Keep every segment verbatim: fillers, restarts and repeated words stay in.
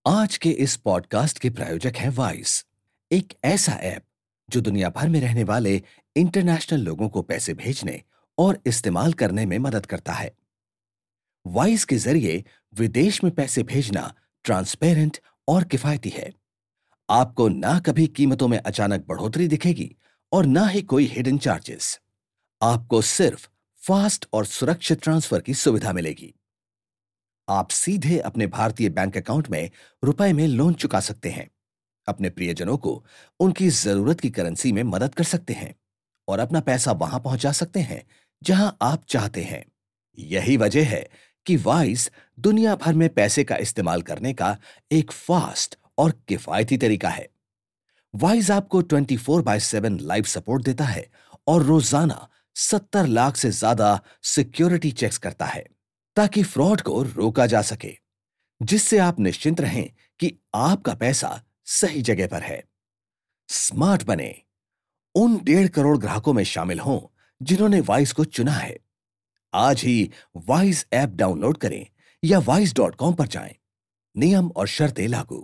आज के इस पॉडकास्ट के प्रायोजक हैं वाइस, एक ऐसा ऐप जो दुनिया भर में रहने वाले इंटरनेशनल लोगों को पैसे भेजने और इस्तेमाल करने में मदद करता है। वाइस के जरिए विदेश में पैसे भेजना ट्रांसपेरेंट और किफायती है। आपको ना कभी कीमतों में अचानक बढ़ोतरी दिखेगी और ना ही कोई हिडन चार्जेस। आपको सिर्फ फास्ट और सुरक्षित ट्रांसफर की सुविधा मिलेगी। आप सीधे अपने भारतीय बैंक अकाउंट में रुपए में लोन चुका सकते हैं, अपने प्रियजनों को उनकी जरूरत की करेंसी में मदद कर सकते हैं और अपना पैसा वहां पहुंचा सकते हैं जहां आप चाहते हैं। यही वजह है कि वाइस दुनिया भर में पैसे का इस्तेमाल करने का एक फास्ट और किफायती तरीका है। वाइस आपको twenty four by seven live support देता है और रोजाना सत्तर लाख से ज्यादा सिक्योरिटी चेक्स करता है ताकि फ्रॉड को रोका जा सके, जिससे आप निश्चिंत रहें कि आपका पैसा सही जगह पर है। स्मार्ट बने, उन डेढ़ करोड़ ग्राहकों में शामिल हों जिन्होंने वाइस को चुना है। आज ही वाइस ऐप डाउनलोड करें या वाइस डॉट कॉम पर जाएं। नियम और शर्तें लागू।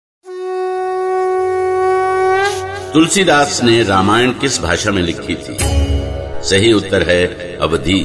तुलसीदास ने रामायण किस भाषा में लिखी थी? सही उत्तर है अवधी।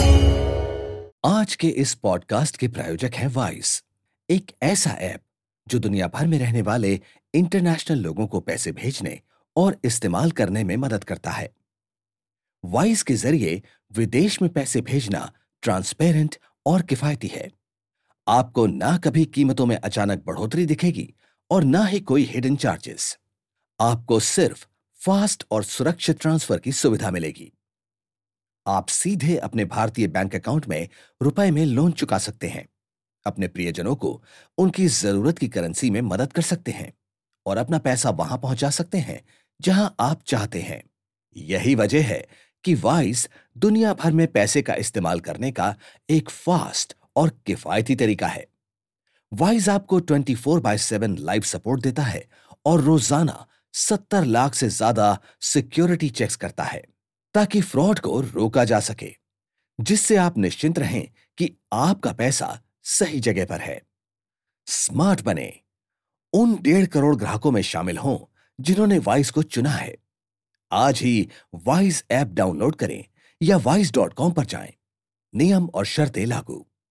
आज के इस पॉडकास्ट के प्रायोजक हैं वाइस, एक ऐसा ऐप जो दुनिया भर में रहने वाले इंटरनेशनल लोगों को पैसे भेजने और इस्तेमाल करने में मदद करता है। वाइस के जरिए विदेश में पैसे भेजना ट्रांसपेरेंट और किफायती है। आपको ना कभी कीमतों में अचानक बढ़ोतरी दिखेगी और ना ही कोई हिडन चार्जेस। आपको सिर्फ फास्ट और सुरक्षित ट्रांसफर की सुविधा मिलेगी। आप सीधे अपने भारतीय बैंक अकाउंट में रुपए में लोन चुका सकते हैं, अपने प्रियजनों को उनकी जरूरत की करेंसी में मदद कर सकते हैं और अपना पैसा वहां पहुंचा सकते हैं जहां आप चाहते हैं। यही वजह है कि वाइस दुनिया भर में पैसे का इस्तेमाल करने का एक फास्ट और किफायती तरीका है। वाइस आपको twenty four by seven live support देता है और रोजाना सत्तर लाख से ज्यादा सिक्योरिटी चेक्स करता है ताकि फ्रॉड को रोका जा सके, जिससे आप निश्चिंत रहें कि आपका पैसा सही जगह पर है। स्मार्ट बने, उन डेढ़ करोड़ ग्राहकों में शामिल हों जिन्होंने वाइस को चुना है। आज ही वाइस ऐप डाउनलोड करें या वाइस डॉट कॉम पर जाएं। नियम और शर्तें लागू।